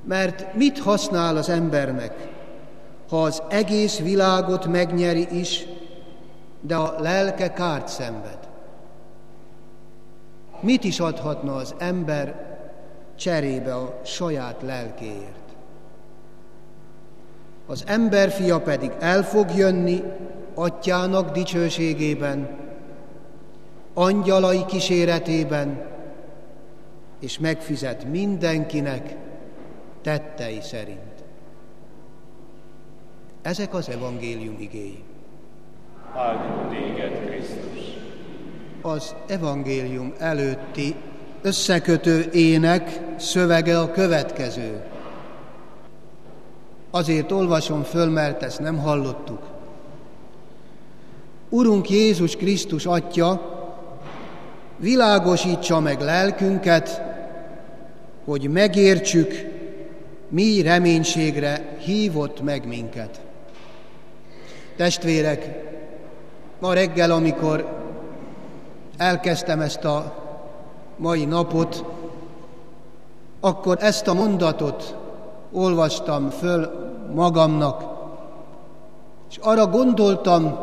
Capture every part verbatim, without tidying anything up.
Mert mit használ az embernek, ha az egész világot megnyeri is, de a lelke kárt szenved? Mit is adhatna az ember cserébe a saját lelkéért? Az emberfia pedig el fog jönni atyának dicsőségében, angyalai kíséretében, és megfizet mindenkinek tettei szerint. Ezek az evangélium igéi. Áldjuk téged, Krisztus! Az evangélium előtti összekötő ének szövege a következő. Azért olvasom föl, mert ezt nem hallottuk. Urunk Jézus Krisztus Atya, világosítsa meg lelkünket, hogy megértsük, mi reménységre hívott meg minket. Testvérek, ma reggel, amikor elkezdtem ezt a mai napot, akkor ezt a mondatot olvastam föl magamnak, és arra gondoltam,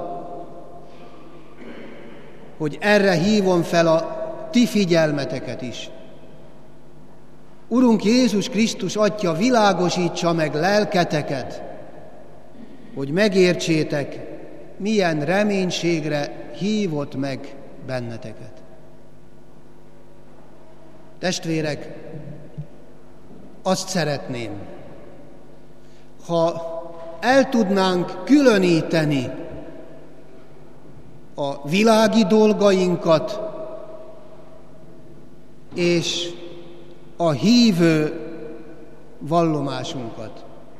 hogy erre hívom fel a ti figyelmeteket is. Urunk Jézus Krisztus Atya, világosítsa meg lelketeket, hogy megértsétek, milyen reménységre hívott meg benneteket. Testvérek, azt szeretném, ha el tudnánk különíteni a világi dolgainkat és a hívő vallomásunkat.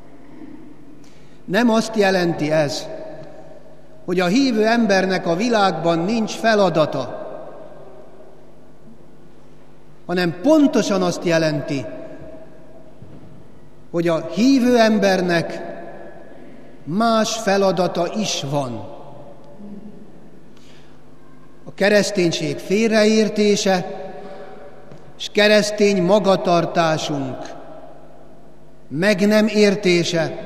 Nem azt jelenti ez, hogy a hívő embernek a világban nincs feladata, hanem pontosan azt jelenti, hogy a hívő embernek más feladata is van. A kereszténység félreértése és keresztény magatartásunk meg nem értése,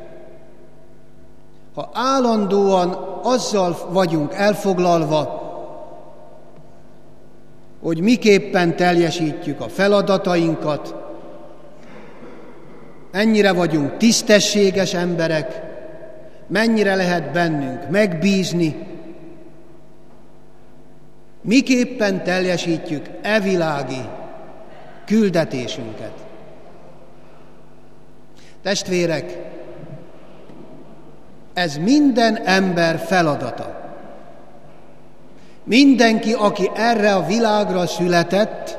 ha állandóan azzal vagyunk elfoglalva, hogy miképpen teljesítjük a feladatainkat, mennyire vagyunk tisztességes emberek, mennyire lehet bennünk megbízni, miképpen teljesítjük e világi küldetésünket. Testvérek, ez minden ember feladata. Mindenki, aki erre a világra született,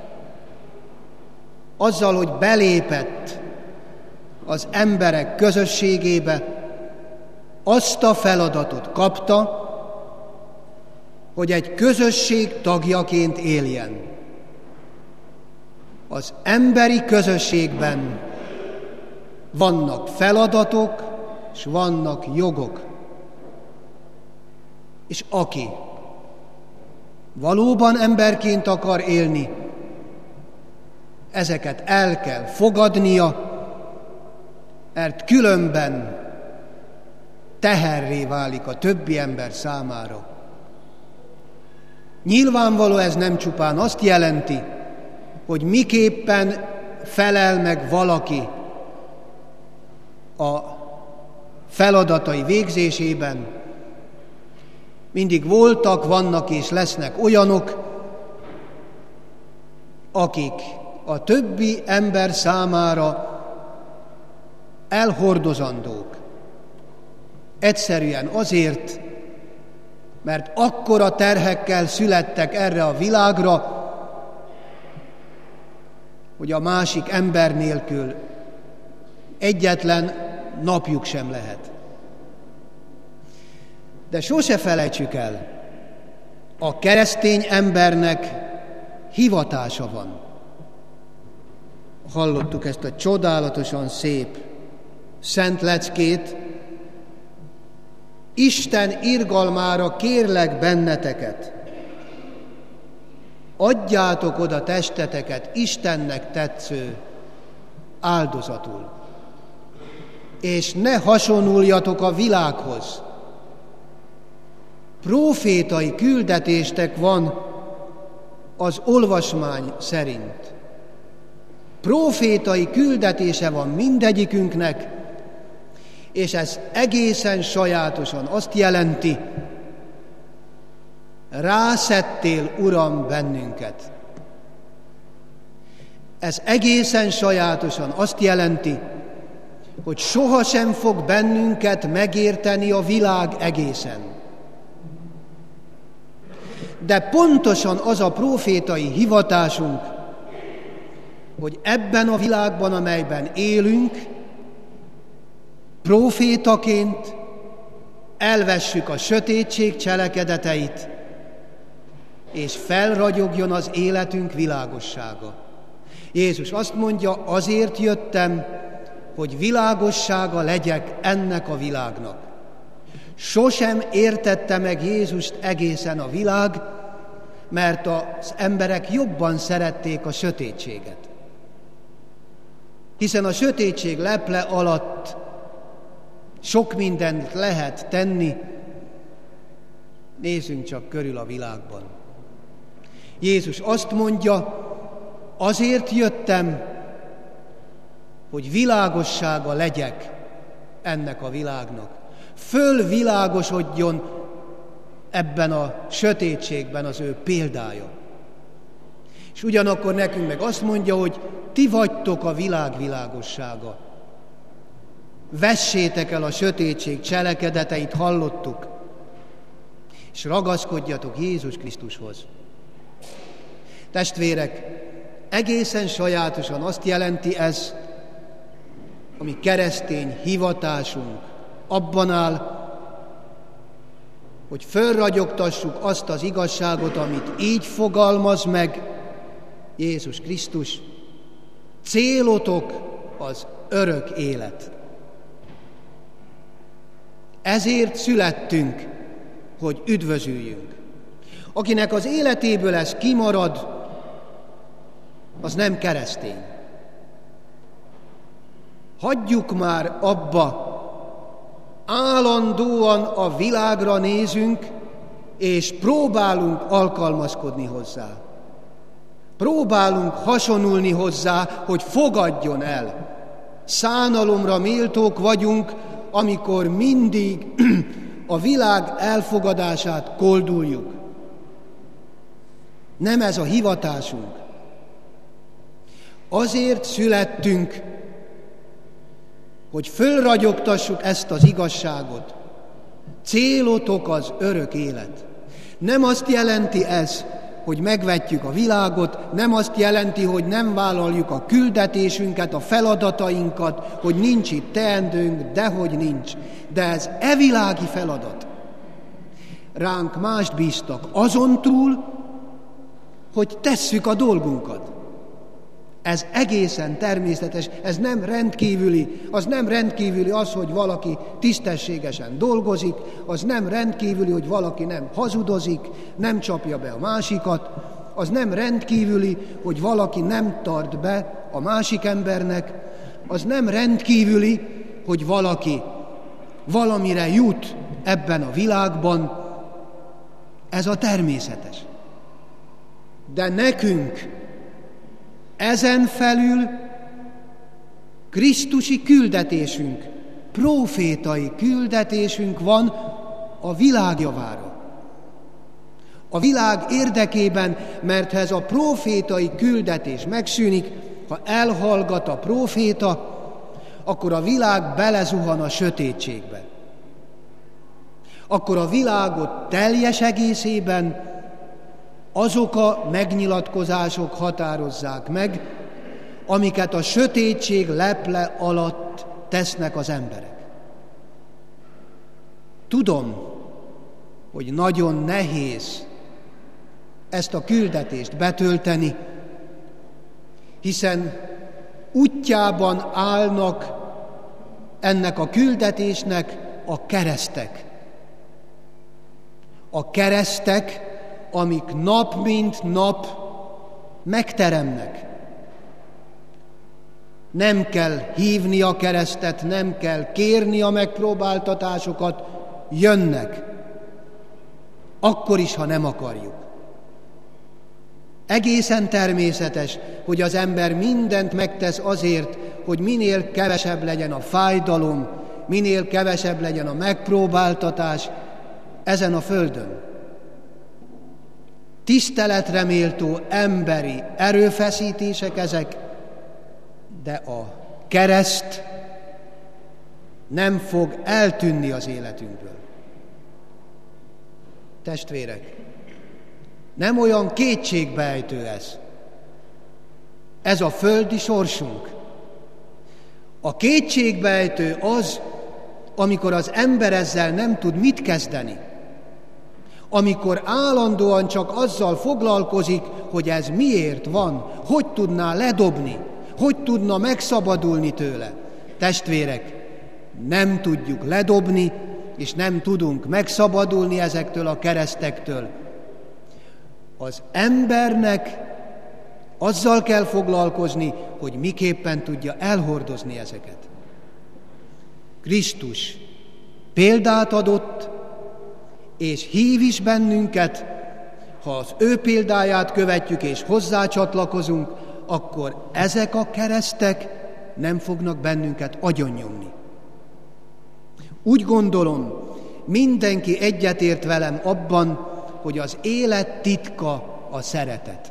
azzal, hogy belépett az emberek közösségébe, azt a feladatot kapta, hogy egy közösség tagjaként éljen. Az emberi közösségben vannak feladatok, és vannak jogok. És aki valóban emberként akar élni, ezeket el kell fogadnia, mert különben teherré válik a többi ember számára. Nyilvánvaló ez nem csupán azt jelenti, hogy miképpen felel meg valaki a feladatai végzésében. Mindig voltak, vannak és lesznek olyanok, akik a többi ember számára elhordozandók. Egyszerűen azért, mert akkora terhekkel születtek erre a világra, hogy a másik ember nélkül egyetlen napjuk sem lehet. De sose felejtsük el, a keresztény embernek hivatása van. Hallottuk ezt a csodálatosan szép szent leckét. Isten irgalmára kérlek benneteket, adjátok oda testeteket Istennek tetsző áldozatul. És ne hasonuljatok a világhoz. Prófétai küldetéstek van az olvasmány szerint. Prófétai küldetése van mindegyikünknek, és ez egészen sajátosan azt jelenti, rászettél, Uram, bennünket. Ez egészen sajátosan azt jelenti, hogy sohasem fog bennünket megérteni a világ egészen. De pontosan az a prófétai hivatásunk, hogy ebben a világban, amelyben élünk, prófétaként elvessük a sötétség cselekedeteit, és felragyogjon az életünk világossága. Jézus azt mondja, azért jöttem, hogy világossága legyek ennek a világnak. Sosem értette meg Jézust egészen a világ, mert az emberek jobban szerették a sötétséget. Hiszen a sötétség leple alatt sok mindent lehet tenni, nézzünk csak körül a világban. Jézus azt mondja, azért jöttem, hogy világossága legyek ennek a világnak. Fölvilágosodjon ebben a sötétségben az ő példája. És ugyanakkor nekünk meg azt mondja, hogy ti vagytok a világ világossága. Vessétek el a sötétség cselekedeteit, hallottuk, és ragaszkodjatok Jézus Krisztushoz. Testvérek, egészen sajátosan azt jelenti ez, ami keresztény hivatásunk abban áll, hogy fölragyogtassuk azt az igazságot, amit így fogalmaz meg Jézus Krisztus. Célotok az örök élet. Ezért születtünk, hogy üdvözüljünk. Akinek az életéből ez kimarad, az nem keresztény. Hagyjuk már abba, állandóan a világra nézünk, és próbálunk alkalmazkodni hozzá. Próbálunk hasonulni hozzá, hogy fogadjon el. Szánalomra méltók vagyunk, amikor mindig a világ elfogadását kolduljuk. Nem ez a hivatásunk. Azért születtünk, hogy fölragyogtassuk ezt az igazságot. Célotok az örök élet. Nem azt jelenti ez, hogy megvetjük a világot, nem azt jelenti, hogy nem vállaljuk a küldetésünket, a feladatainkat, hogy nincs itt teendőnk, dehogy nincs. De ez evilági feladat. Ránk mást bíztak azon túl, hogy tesszük a dolgunkat. Ez egészen természetes, ez nem rendkívüli, az nem rendkívüli az, hogy valaki tisztességesen dolgozik, az nem rendkívüli, hogy valaki nem hazudozik, nem csapja be a másikat, az nem rendkívüli, hogy valaki nem tart be a másik embernek, az nem rendkívüli, hogy valaki valamire jut ebben a világban, ez a természetes. De nekünk ezen felül krisztusi küldetésünk, prófétai küldetésünk van a világ javára. A világ érdekében, mert ha ez a prófétai küldetés megszűnik, ha elhallgat a próféta, akkor a világ belezuhan a sötétségbe. Akkor a világot teljes egészében azok a megnyilatkozások határozzák meg, amiket a sötétség leple alatt tesznek az emberek. Tudom, hogy nagyon nehéz ezt a küldetést betölteni, hiszen útjában állnak ennek a küldetésnek a keresztek. A keresztek, amik nap mint nap megteremnek. Nem kell hívni a keresztet, nem kell kérni a megpróbáltatásokat, jönnek. Akkor is, ha nem akarjuk. Egészen természetes, hogy az ember mindent megtesz azért, hogy minél kevesebb legyen a fájdalom, minél kevesebb legyen a megpróbáltatás ezen a földön. Tiszteletre méltó emberi erőfeszítések ezek, de a kereszt nem fog eltűnni az életünkből. Testvérek, nem olyan kétségbeejtő ez. Ez a földi sorsunk. A kétségbeejtő az, amikor az ember ezzel nem tud mit kezdeni. Amikor állandóan csak azzal foglalkozik, hogy ez miért van, hogy tudná ledobni, hogy tudna megszabadulni tőle. Testvérek, nem tudjuk ledobni, és nem tudunk megszabadulni ezektől a keresztektől. Az embernek azzal kell foglalkozni, hogy miképpen tudja elhordozni ezeket. Krisztus példát adott, és hív is bennünket, ha az ő példáját követjük és hozzá csatlakozunk, akkor ezek a keresztek nem fognak bennünket agyonnyomni. Úgy gondolom, mindenki egyetért velem abban, hogy az élet titka a szeretet.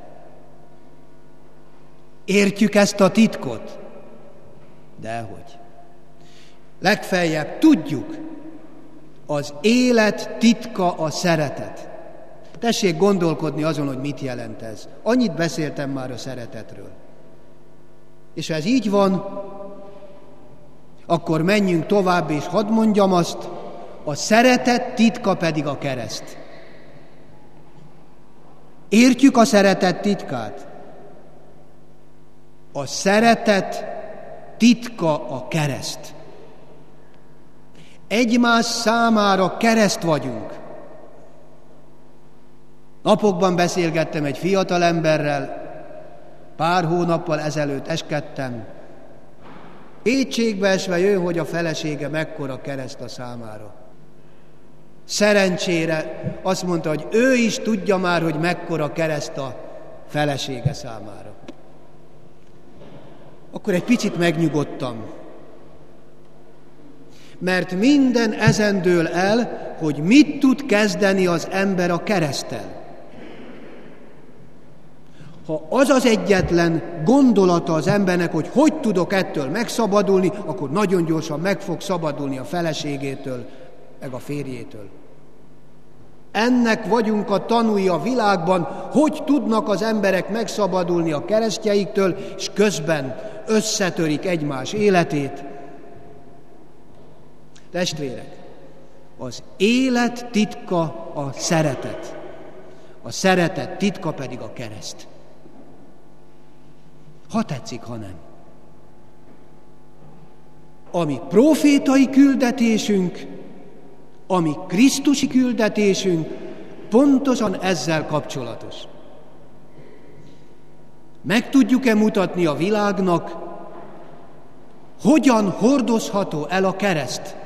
Értjük ezt a titkot? Dehogy. Legfeljebb tudjuk, az élet titka a szeretet. Tessék gondolkodni azon, hogy mit jelent ez. Annyit beszéltem már a szeretetről. És ha ez így van, akkor menjünk tovább, és hadd mondjam azt, a szeretet titka pedig a kereszt. Értjük a szeretet titkát? A szeretet titka a kereszt. Egymás számára kereszt vagyunk. Napokban beszélgettem egy fiatal emberrel, pár hónappal ezelőtt eskedtem. Kétségbeesve jön, hogy a felesége mekkora kereszt a számára. Szerencsére azt mondta, hogy ő is tudja már, hogy mekkora kereszt a felesége számára. Akkor egy picit megnyugodtam. Mert minden ezen dől el, hogy mit tud kezdeni az ember a kereszttel. Ha az az egyetlen gondolata az embernek, hogy hogy tudok ettől megszabadulni, akkor nagyon gyorsan meg fog szabadulni a feleségétől, meg a férjétől. Ennek vagyunk a tanúi a világban, hogy tudnak az emberek megszabadulni a keresztjeiktől, és közben összetörik egymás életét. Testvérek, az élet titka a szeretet, a szeretet titka pedig a kereszt. Ha tetszik, ha nem. Ami profétai küldetésünk, ami krisztusi küldetésünk, pontosan ezzel kapcsolatos. Meg tudjuk-e mutatni a világnak, hogyan hordozható el a kereszt?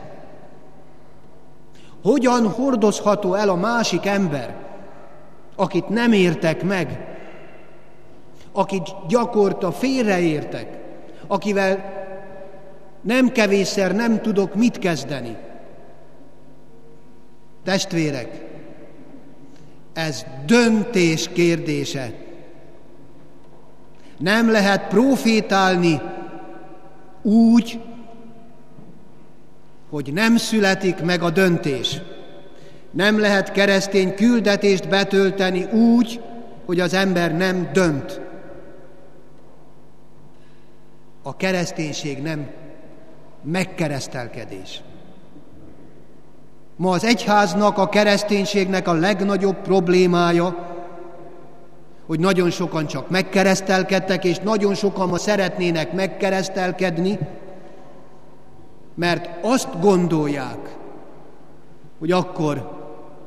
Hogyan hordozható el a másik ember, akit nem értek meg, akit gyakorta félreértek, akivel nem kevésszer nem tudok mit kezdeni. Testvérek, ez döntés kérdése. Nem lehet profétálni úgy, hogy nem születik meg a döntés. Nem lehet keresztény küldetést betölteni úgy, hogy az ember nem dönt. A kereszténység nem megkeresztelkedés. Ma az egyháznak, a kereszténységnek a legnagyobb problémája, hogy nagyon sokan csak megkeresztelkedtek, és nagyon sokan ma szeretnének megkeresztelkedni, mert azt gondolják, hogy akkor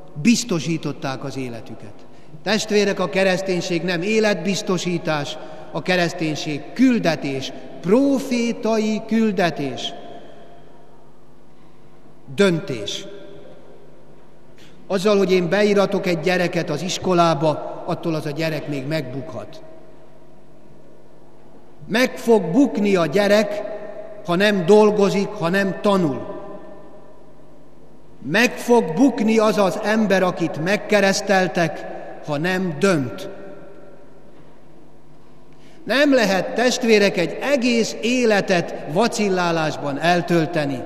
biztosították az életüket. Testvérek, a kereszténység nem életbiztosítás, a kereszténység küldetés, profétai küldetés, döntés. Azzal, hogy én beíratok egy gyereket az iskolába, attól az a gyerek még megbukhat. Meg fog bukni a gyerek, ha nem dolgozik, ha nem tanul. Meg fog bukni az az ember, akit megkereszteltek, ha nem dönt. Nem lehet, testvérek, egy egész életet vacillálásban eltölteni.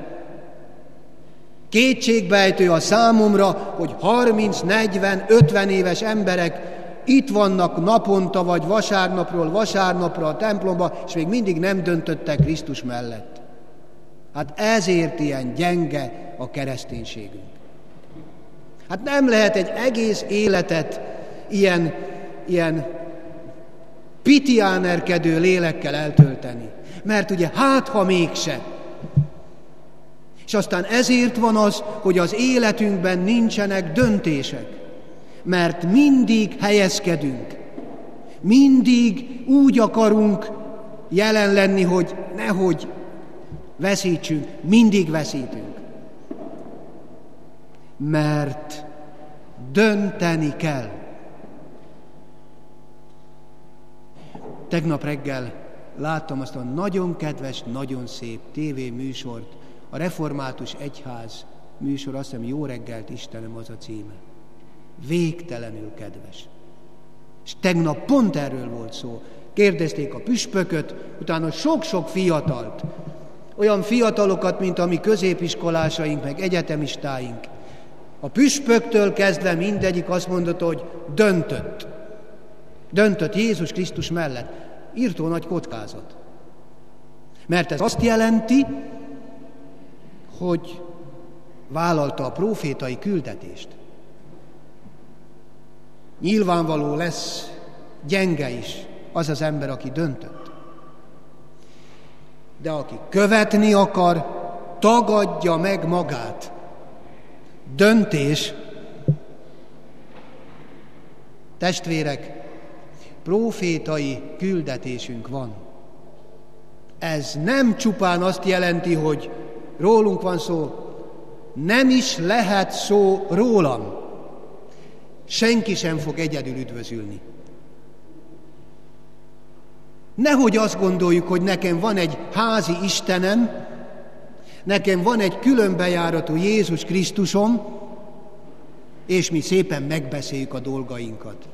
Kétségbejtő a számomra, hogy harminc, negyven, ötven éves emberek itt vannak naponta, vagy vasárnapról vasárnapra a templomba, és még mindig nem döntöttek Krisztus mellett. Hát ezért ilyen gyenge a kereszténységünk. Hát nem lehet egy egész életet ilyen, ilyen pitiánerkedő lélekkel eltölteni. Mert ugye hát, ha mégse. És aztán ezért van az, hogy az életünkben nincsenek döntések. Mert mindig helyezkedünk. Mindig úgy akarunk jelen lenni, hogy nehogy veszítsünk. Mindig veszítünk. Mert dönteni kell. Tegnap reggel láttam azt a nagyon kedves, nagyon szép tévéműsort, a Református Egyház műsor, azt hiszem Jó reggelt Istenem az a címe. Végtelenül kedves. És tegnap pont erről volt szó. Kérdezték a püspököt, utána sok-sok fiatalt, olyan fiatalokat, mint a mi középiskolásaink, meg egyetemistáink. A püspöktől kezdve mindegyik azt mondott, hogy döntött. Döntött Jézus Krisztus mellett. Írtó nagy kockázat. Mert ez azt jelenti, hogy vállalta a profétai küldetést. Nyilvánvaló lesz gyenge is az az ember, aki döntött. De aki követni akar, tagadja meg magát. Döntés. Testvérek, profétai küldetésünk van. Ez nem csupán azt jelenti, hogy rólunk van szó, nem is lehet szó rólam. Senki sem fog egyedül üdvözülni. Nehogy azt gondoljuk, hogy nekem van egy házi Istenem, nekem van egy különbejáratú Jézus Krisztusom, és mi szépen megbeszéljük a dolgainkat.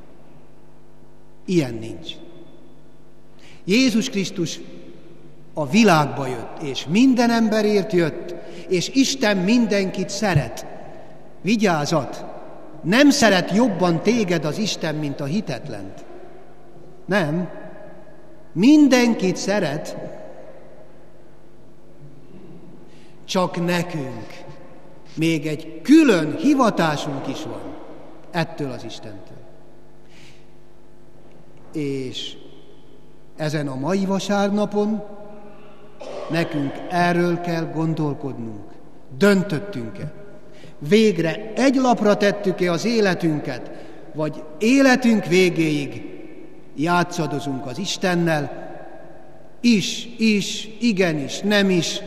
Ilyen nincs. Jézus Krisztus a világba jött, és minden emberért jött, és Isten mindenkit szeret. Vigyázat! Nem szeret jobban téged az Isten, mint a hitetlent. Nem. Mindenkit szeret, csak nekünk még egy külön hivatásunk is van ettől az Istentől. És ezen a mai vasárnapon nekünk erről kell gondolkodnunk. Döntöttünk-e? Végre egy lapra tettük-e az életünket, vagy életünk végéig játszadozunk az Istennel, is, is, igenis, nem is,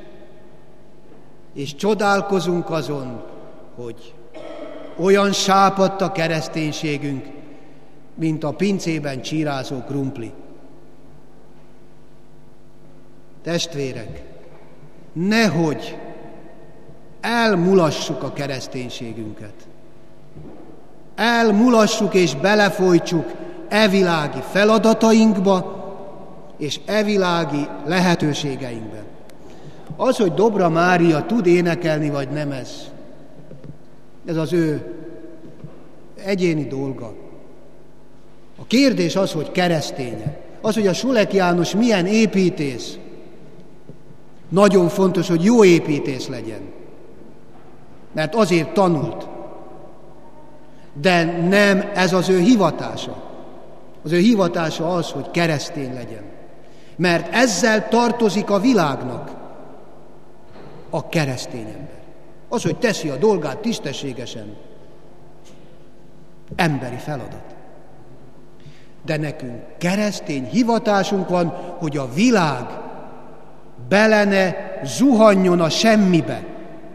és csodálkozunk azon, hogy olyan sápadt a kereszténységünk, mint a pincében csírázó krumpli. Testvérek, nehogy elmulassuk a kereszténységünket. Elmulassuk és belefolytsuk evilági feladatainkba és evilági lehetőségeinkbe. Az, hogy Dobra Mária tud énekelni, vagy nem, ez, ez az ő egyéni dolga. A kérdés az, hogy kereszténye. Az, hogy a Sulek János milyen építész. Nagyon fontos, hogy jó építész legyen. Mert azért tanult. De nem ez az ő hivatása. Az ő hivatása az, hogy keresztény legyen. Mert ezzel tartozik a világnak a keresztény ember. Az, hogy teszi a dolgát tisztességesen. Emberi feladat. De nekünk keresztény hivatásunk van, hogy a világ bele ne zuhanjon a semmibe.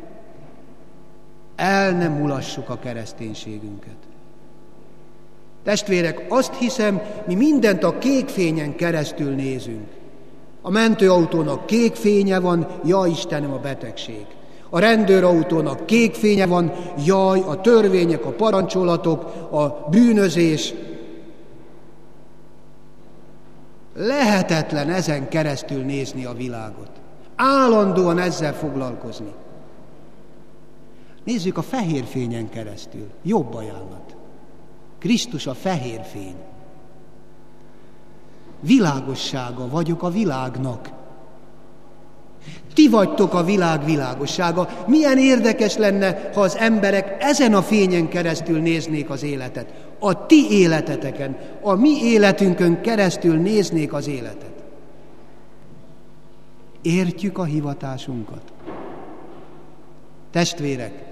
El nem mulassuk a kereszténységünket. Testvérek, azt hiszem, mi mindent a kék fényen keresztül nézünk. A mentőautónak kék fénye van, jaj Istenem, a betegség. A rendőrautónak kék fénye van, jaj, a törvények, a parancsolatok, a bűnözés. Lehetetlen ezen keresztül nézni a világot. Állandóan ezzel foglalkozni. Nézzük a fehér fényen keresztül. Jobb ajánlat. Krisztus a fehér fény. Világossága vagyok a világnak. Ti vagytok a világ világossága. Milyen érdekes lenne, ha az emberek ezen a fényen keresztül néznék az életet. A ti életeteken, a mi életünkön keresztül néznék az életet. Értjük a hivatásunkat. Testvérek,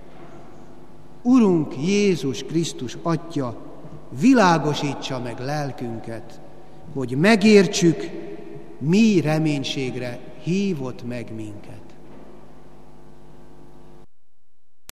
Urunk Jézus Krisztus Atya világosítsa meg lelkünket, hogy megértsük, mi reménységre hívott meg minket.